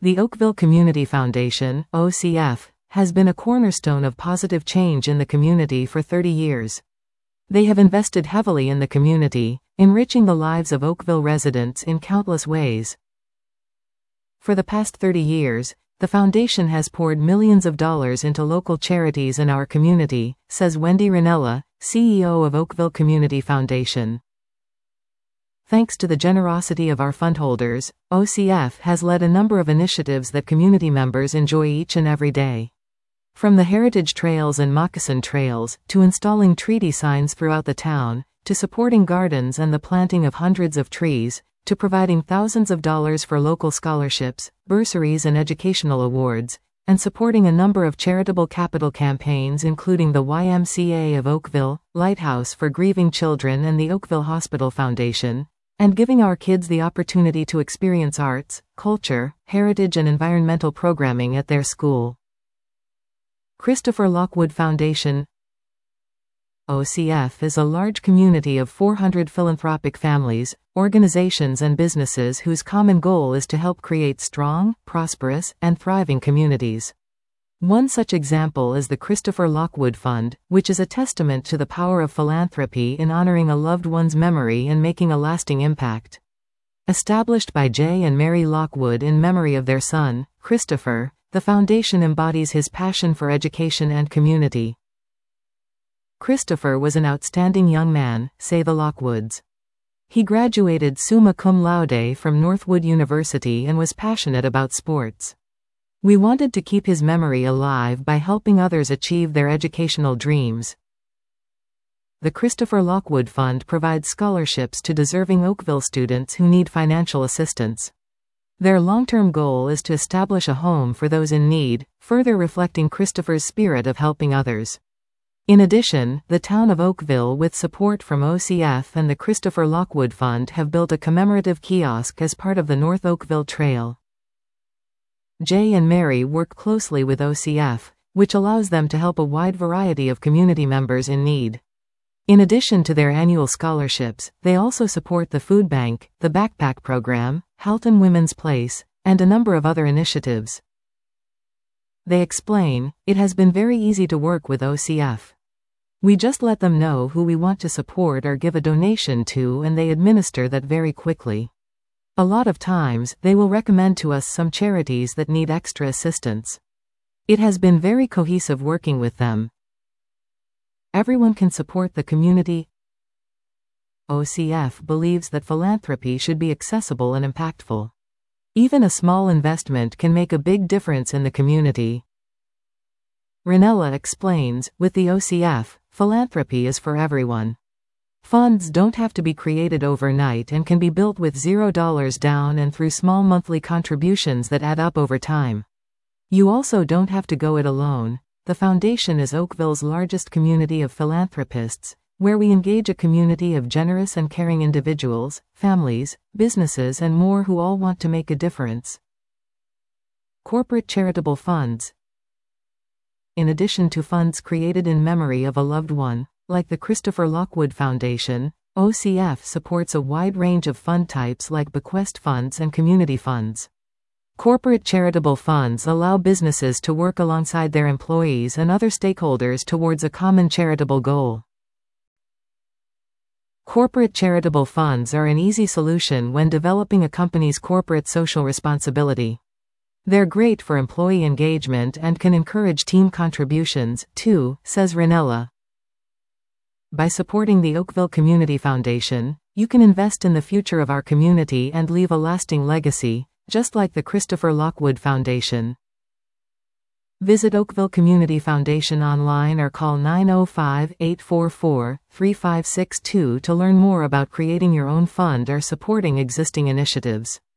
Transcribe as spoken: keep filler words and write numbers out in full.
The Oakville Community Foundation, O C F, has been a cornerstone of positive change in the community for thirty years. They have invested heavily in the community, enriching the lives of Oakville residents in countless ways. For the past thirty years, the foundation has poured millions of dollars into local charities in our community, says Wendy Ranella, C E O of Oakville Community Foundation. Thanks to the generosity of our fundholders, O C F has led a number of initiatives that community members enjoy each and every day. From the heritage trails and moccasin trails, to installing treaty signs throughout the town, to supporting gardens and the planting of hundreds of trees, to providing thousands of dollars for local scholarships, bursaries and educational awards, and supporting a number of charitable capital campaigns including the Y M C A of Oakville, Lighthouse for Grieving Children and the Oakville Hospital Foundation, and giving our kids the opportunity to experience arts, culture, heritage and environmental programming at their school. Christopher Lockwood Foundation. O C F is a large community of four hundred philanthropic families, organizations and businesses whose common goal is to help create strong, prosperous, and thriving communities. One such example is the Christopher Lockwood Fund, which is a testament to the power of philanthropy in honoring a loved one's memory and making a lasting impact. Established by Jay and Mary Lockwood in memory of their son, Christopher, the foundation embodies his passion for education and community. Christopher was an outstanding young man, say the Lockwoods. He graduated summa cum laude from Northwood University and was passionate about sports. We wanted to keep his memory alive by helping others achieve their educational dreams. The Christopher Lockwood Fund provides scholarships to deserving Oakville students who need financial assistance. Their long-term goal is to establish a home for those in need, further reflecting Christopher's spirit of helping others. In addition, the town of Oakville, with support from O C F and the Christopher Lockwood Fund, have built a commemorative kiosk as part of the North Oakville Trail. Jay and Mary work closely with O C F, which allows them to help a wide variety of community members in need. In addition to their annual scholarships, they also support the food bank, the backpack program, Halton Women's Place, and a number of other initiatives. They explain, "It has been very easy to work with O C F. We just let them know who we want to support or give a donation to and they administer that very quickly. A lot of times, they will recommend to us some charities that need extra assistance. It has been very cohesive working with them. Everyone can support the community." O C F believes that philanthropy should be accessible and impactful. Even a small investment can make a big difference in the community. Ranella explains, with the O C F, philanthropy is for everyone. Funds don't have to be created overnight and can be built with zero dollars down and through small monthly contributions that add up over time. You also don't have to go it alone. The foundation is Oakville's largest community of philanthropists, where we engage a community of generous and caring individuals, families, businesses and more who all want to make a difference. Corporate charitable funds. In addition to funds created in memory of a loved one, like the Christopher Lockwood Foundation, O C F supports a wide range of fund types like bequest funds and community funds. Corporate charitable funds allow businesses to work alongside their employees and other stakeholders towards a common charitable goal. Corporate charitable funds are an easy solution when developing a company's corporate social responsibility. They're great for employee engagement and can encourage team contributions, too, says Ranella. By supporting the Oakville Community Foundation, you can invest in the future of our community and leave a lasting legacy, just like the Christopher Lockwood Foundation. Visit Oakville Community Foundation online or call nine oh five, eight four four, three five six two to learn more about creating your own fund or supporting existing initiatives.